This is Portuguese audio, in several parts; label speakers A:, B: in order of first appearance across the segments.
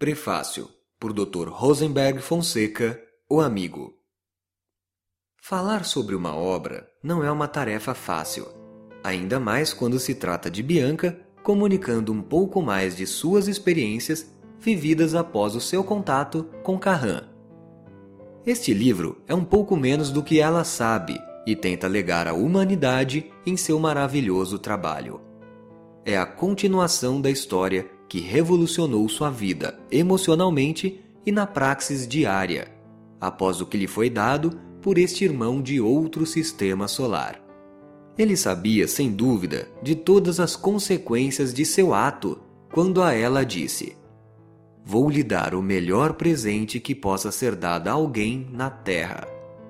A: Prefácio, por Dr. Rosenberg Fonseca, o amigo. Falar sobre uma obra não é uma tarefa fácil, ainda mais quando se trata de Bianca comunicando um pouco mais de suas experiências vividas após o seu contato com Carran. Este livro é um pouco menos do que ela sabe e tenta legar à humanidade em seu maravilhoso trabalho. É a continuação da história que revolucionou sua vida emocionalmente e na praxis diária, após o que lhe foi dado por este irmão de outro sistema solar. Ele sabia, sem dúvida, de todas as consequências de seu ato quando a ela disse: "Vou lhe dar o melhor presente que possa ser dado a alguém na Terra."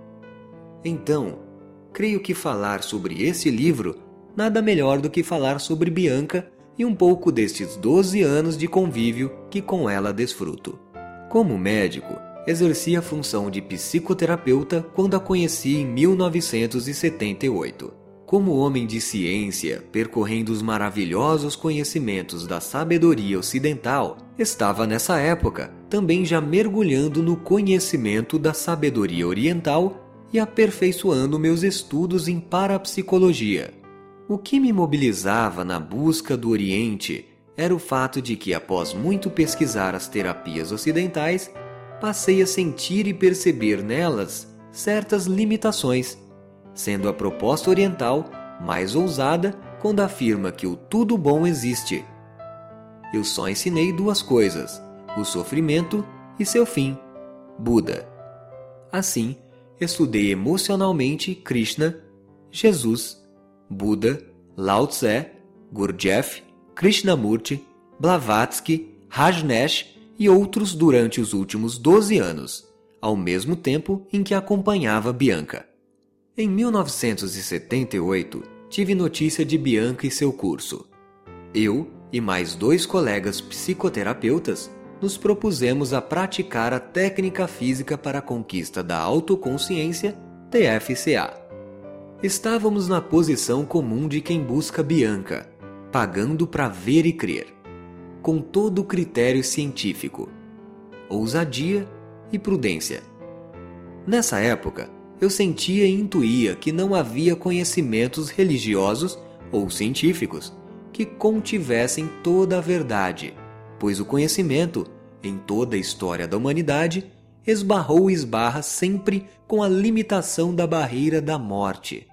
A: Então, creio que falar sobre esse livro nada melhor do que falar sobre Bianca e um pouco destes 12 anos de convívio que com ela desfruto. Como médico, exerci a função de psicoterapeuta quando a conheci em 1978. Como homem de ciência, percorrendo os maravilhosos conhecimentos da sabedoria ocidental, estava nessa época também já mergulhando no conhecimento da sabedoria oriental e aperfeiçoando meus estudos em parapsicologia. O que me mobilizava na busca do Oriente era o fato de que, após muito pesquisar as terapias ocidentais, passei a sentir e perceber nelas certas limitações, sendo a proposta oriental mais ousada quando afirma que o tudo bom existe. Eu só ensinei duas coisas: o sofrimento e seu fim, Buda. Assim, estudei emocionalmente Krishna, Jesus, Buda, Lao Tse, Gurdjieff, Krishnamurti, Blavatsky, Rajneesh e outros durante os últimos 12 anos, ao mesmo tempo em que acompanhava Bianca. Em 1978, tive notícia de Bianca e seu curso. Eu e mais 2 colegas psicoterapeutas nos propusemos a praticar a técnica física para a conquista da autoconsciência, TFCA. Estávamos na posição comum de quem busca Bianca, pagando para ver e crer, com todo o critério científico, ousadia e prudência. Nessa época, eu sentia e intuía que não havia conhecimentos religiosos ou científicos que contivessem toda a verdade, pois o conhecimento, em toda a história da humanidade, esbarrou e esbarra sempre com a limitação da barreira da morte.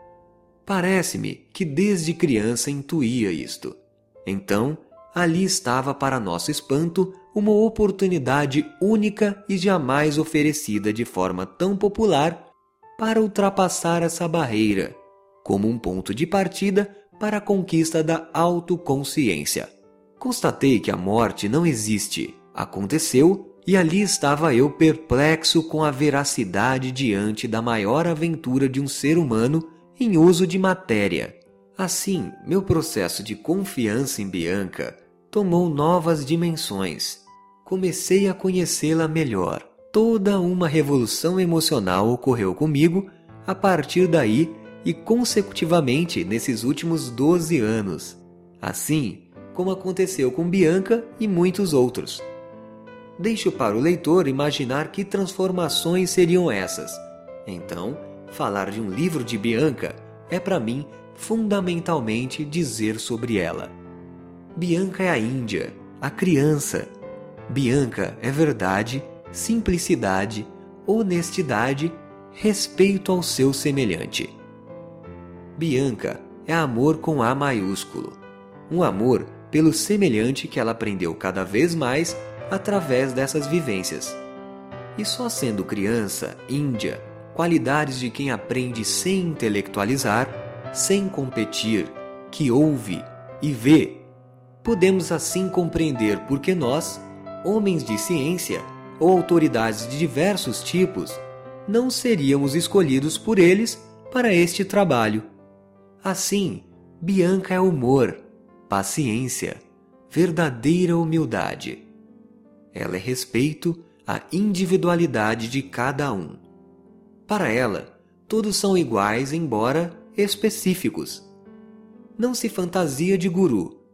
A: Parece-me que desde criança intuía isto. Então, ali estava, para nosso espanto, uma oportunidade única e jamais oferecida de forma tão popular para ultrapassar essa barreira, como um ponto de partida para a conquista da autoconsciência. Constatei que a morte não existe, aconteceu, e ali estava eu perplexo com a veracidade diante da maior aventura de um ser humano em uso de matéria. Assim, meu processo de confiança em Bianca tomou novas dimensões. Comecei a conhecê-la melhor. Toda uma revolução emocional ocorreu comigo a partir daí e consecutivamente nesses últimos 12 anos. Assim como aconteceu com Bianca e muitos outros. Deixo para o leitor imaginar que transformações seriam essas. Então, falar de um livro de Bianca é para mim fundamentalmente dizer sobre ela. Bianca é a Índia, a criança. Bianca é verdade, simplicidade, honestidade, respeito ao seu semelhante. Bianca é amor com A maiúsculo. Um amor pelo semelhante que ela aprendeu cada vez mais através dessas vivências. E só sendo criança, índia, qualidades de quem aprende sem intelectualizar, sem competir, que ouve e vê, podemos assim compreender por que nós, homens de ciência ou autoridades de diversos tipos, não seríamos escolhidos por eles para este trabalho. Assim, Bianca é humor, paciência, verdadeira humildade. Ela é respeito à individualidade de cada um. Para ela, todos são iguais, embora específicos. Não se fantasia de guru.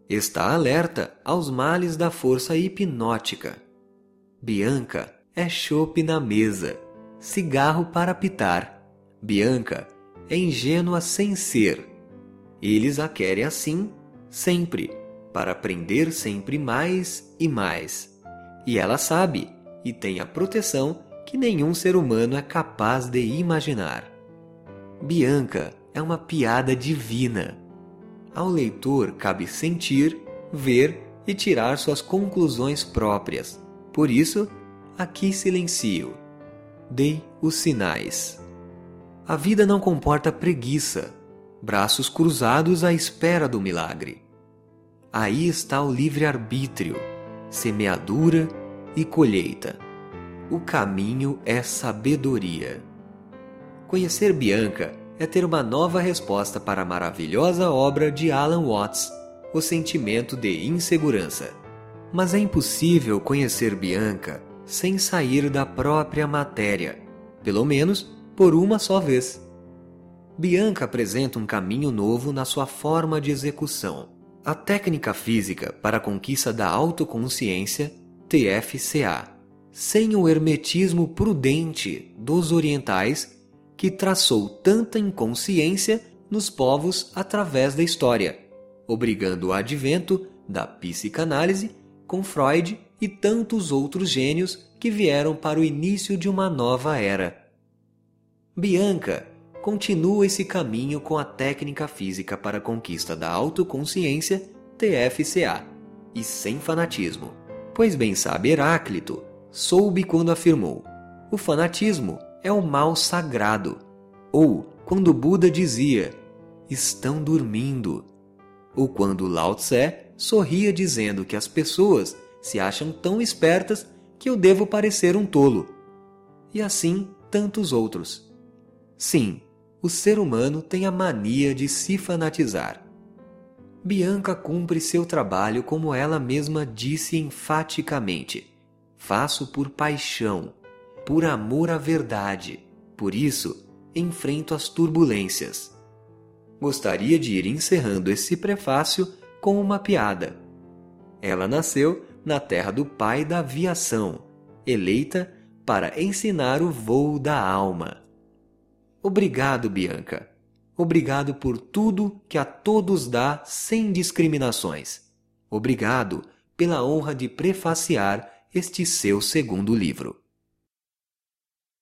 A: Está alerta aos males da força hipnótica. Bianca é chope na mesa, cigarro para pitar. Bianca é ingênua sem ser. Eles a querem assim, sempre, para aprender sempre mais e mais. E ela sabe, e tem a proteção que nenhum ser humano é capaz de imaginar. Bianca é uma piada divina. Ao leitor cabe sentir, ver e tirar suas conclusões próprias. Por isso, aqui silencio. Dei os sinais. A vida não comporta preguiça, braços cruzados à espera do milagre. Aí está o livre-arbítrio, semeadura e colheita. O caminho é sabedoria. Conhecer Bianca é ter uma nova resposta para a maravilhosa obra de Alan Watts, O Sentimento de Insegurança. Mas é impossível conhecer Bianca sem sair da própria matéria, pelo menos por uma só vez. Bianca apresenta um caminho novo na sua forma de execução. A técnica física para a conquista da autoconsciência, TFCA, sem o hermetismo prudente dos orientais que traçou tanta inconsciência nos povos através da história, obrigando o advento da psicanálise com Freud e tantos outros gênios que vieram para o início de uma nova era. Bianca continua esse caminho com a técnica física para a conquista da autoconsciência, TFCA, e sem fanatismo. Pois bem sabe Heráclito, soube quando afirmou: o fanatismo é o mal sagrado. Ou quando Buda dizia: estão dormindo. Ou quando Lao Tse sorria dizendo que as pessoas se acham tão espertas que eu devo parecer um tolo. E assim tantos outros. Sim, o ser humano tem a mania de se fanatizar. Bianca cumpre seu trabalho como ela mesma disse enfaticamente: faço por paixão, por amor à verdade. Por isso, enfrento as turbulências. Gostaria de ir encerrando esse prefácio com uma piada. Ela nasceu na terra do pai da aviação, eleita para ensinar o voo da alma. Obrigado, Bianca. Obrigado por tudo que a todos dá sem discriminações. Obrigado pela honra de prefaciar este seu segundo livro.